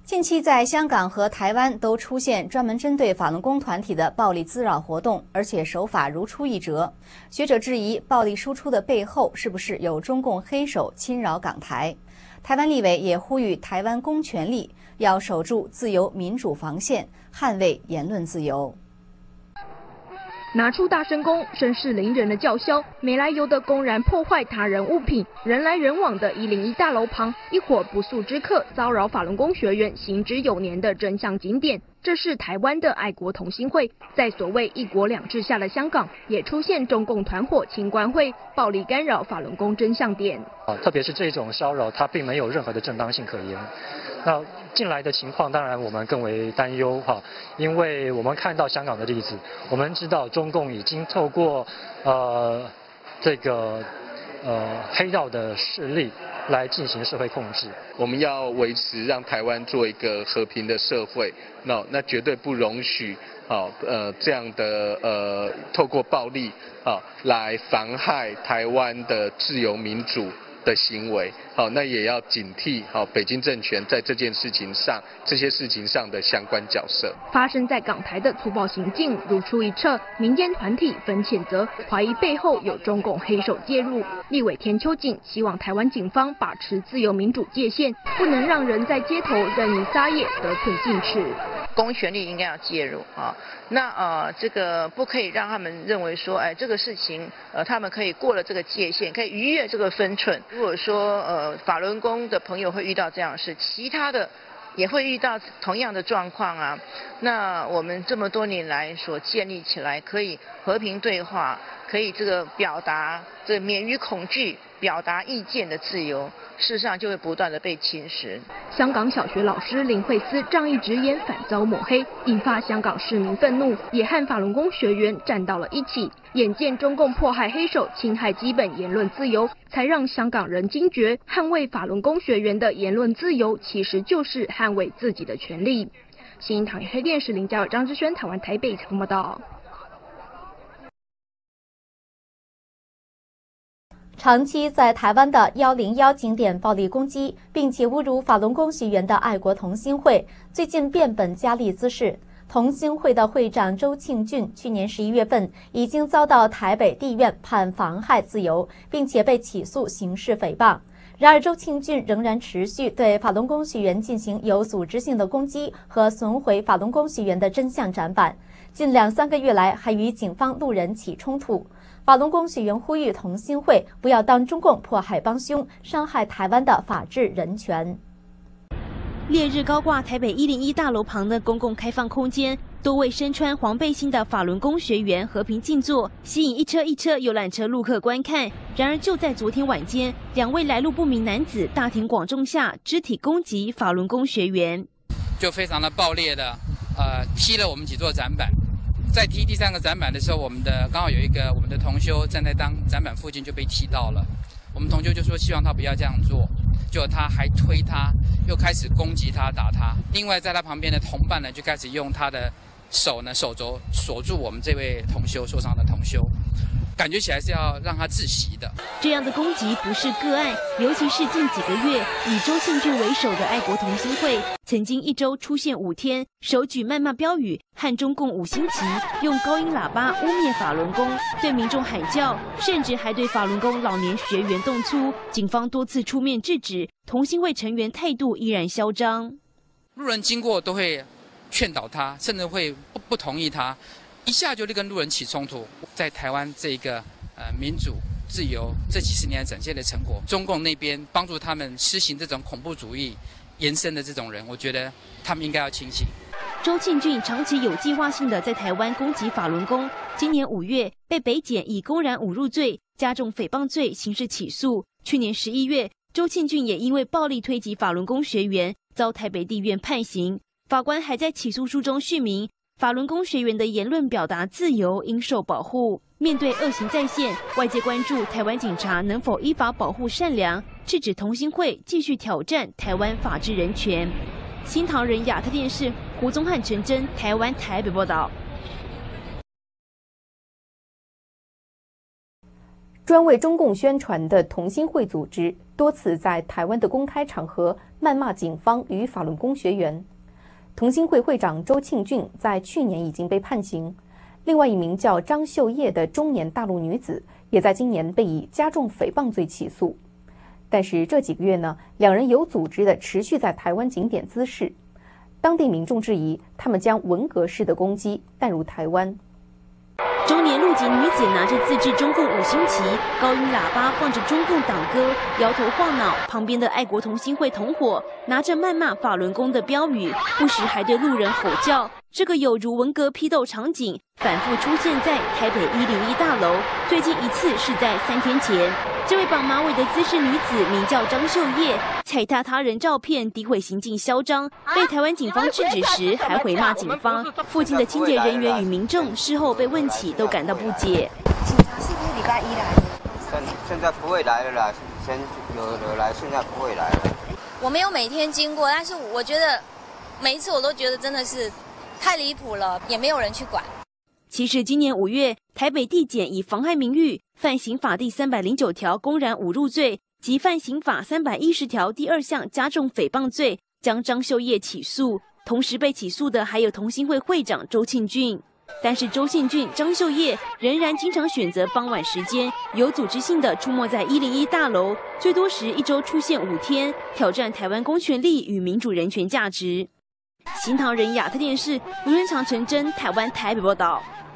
近期在香港和台湾都出现专门针对法轮功团体的暴力滋扰活动，而且手法如出一辙。学者质疑，暴力输出的背后是不是有中共黑手侵扰港台？台湾立委也呼吁台湾公权力要守住自由民主防线，捍卫言论自由。 拿出大声公，声势凌人的叫嚣，没来由的公然破坏他人物品，人来人往的101大楼旁，一伙不速之客骚扰法轮功学员行之有年的真相景点。这是台湾的爱国同心会，在所谓一国两制下的香港，也出现中共团伙清官会，暴力干扰法轮功真相点。 特别是这种骚扰，它并没有任何的正当性可言。那近来的情况，当然我们更为担忧哈，因为我们看到香港的例子，我们知道中共已经透过黑道的势力来进行社会控制。 我们要维持让台湾做一个和平的社会，那绝对不容许这样的透过暴力来妨害台湾的自由民主的行为，那也要警惕北京政权在这些事情上的相关角色。 发生在港台的粗暴行径如出一辙，民间团体纷谴责，怀疑背后有中共黑手介入。立委田秋瑾希望台湾警方把持自由民主界限，不能让人在街头任意撒野，得寸进尺。 公权力应该要介入这个不可以让他们认为说，这个事情他们可以过了这个界限，可以逾越这个分寸。如果说法轮功的朋友会遇到这样的事，其他的也会遇到同样的状况啊。那我们这么多年来所建立起来可以和平对话，可以这个表达免于恐惧表达意见的自由，事实上就会不断的被侵蚀。 香港小学老师林慧思仗义直言反遭抹黑，引发香港市民愤怒，也和法轮功学员站到了一起。眼见中共迫害黑手，侵害基本言论自由，才让香港人惊觉，捍卫法轮功学员的言论自由，其实就是捍卫自己的权利。新营台黑电视林嘉伟、张之轩，台湾台北采访报道。 长期在台湾的101景点暴力攻击，并且侮辱法轮功学员的爱国同心会，最近变本加厉滋事。同心会的会长周庆俊去年11月份已经遭到台北地院判妨害自由，并且被起诉刑事诽谤。然而，周庆俊仍然持续对法轮功学员进行有组织性的攻击和损毁法轮功学员的真相展板。近2-3个月来，还与警方路人起冲突。法轮功学员呼吁同心会不要当中共迫害帮凶，伤害台湾的法治人权。 烈日高挂台北101大楼旁的公共开放空间，多位身穿黄背心的法轮功学员和平静坐，吸引一车一车游览车路客观看。然而，就在昨天晚间，2位来路不明男子大庭广众下肢体攻击法轮功学员， 就非常的暴烈的踢了我们几座展板。在踢第3个展板的时候，刚好有一个我们的同修站在展板附近就被踢到了。我们同修就说希望他不要这样做，结果他还推他，又开始攻击他打他。另外在他旁边的同伴呢，就开始用他的手肘锁住我们这位同修受伤的同修，感觉起来是要让他窒息的。 这样的攻击不是个案，尤其是近几个月以周庆俊为首的爱国同心会，曾经1周出现5天手举谩骂标语和中共5星旗，用高音喇叭污蔑法轮功，对民众喊叫，甚至还对法轮功老年学员动粗。警方多次出面制止，同心会成员态度依然嚣张。 路人经过都会劝导他，甚至会不同意他，一下就跟路人起冲突。在台湾这个民主自由这几十年展现的成果，中共那边帮助他们施行这种恐怖主义延伸的这种人，我觉得他们应该要清醒。 周庆俊长期有计划性的在台湾攻击法轮功，今年5月被北检以公然侮辱罪、加重诽谤罪刑事起诉。去年11月，周庆俊也因为暴力推挤法轮功学员，遭台北地院判刑。法官还在起诉书中续明，法轮功学员的言论表达自由应受保护。面对恶行再现，外界关注台湾警察能否依法保护善良，制止同心会继续挑战台湾法治人权。新唐人亚特电视胡宗汉、陈真，台湾台北报道。 专为中共宣传的同心会组织多次在台湾的公开场合谩骂警方与法轮功学员。同心会会长周庆俊在去年已经被判刑，另外一名叫张秀叶的中年大陆女子也在今年被以加重诽谤罪起诉。但是这几个月呢，两人有组织的持续在台湾景点滋事，当地民众质疑他们将文革式的攻击带入台湾。 中年陆籍女子拿着自制中共5星旗，高音喇叭放着中共党歌，摇头晃脑。旁边的爱国同心会同伙拿着谩骂法轮功的标语，不时还对路人吼叫。这个有如文革批斗场景反复出现在台北101大楼，最近一次是在3天前。这位绑马尾的姿势女子名叫张秀叶，踩踏他人照片，诋毁行径嚣张，被台湾警方制止时还回骂警方。附近的清洁人员与民众事后被问起，都感到不解。 警察是不是礼拜1来的？现在不会来了啦，以前有的来，现在不会来了。 我没有每天经过，但是我觉得每一次我都觉得真的是太离谱了，也没有人去管。 其实今年5月，台北地检以妨害名誉、犯刑法第309条公然侮辱罪及犯刑法310条第2项加重诽谤罪，将张秀叶起诉。同时被起诉的还有同心会会长周庆俊。但是周庆俊、张秀叶仍然经常选择傍晚时间，有组织性的出没在101大楼，最多时1周出现5天，挑战台湾公权力与民主人权价值。新唐人亚太电视卢仁长、陈真，台湾台北报道。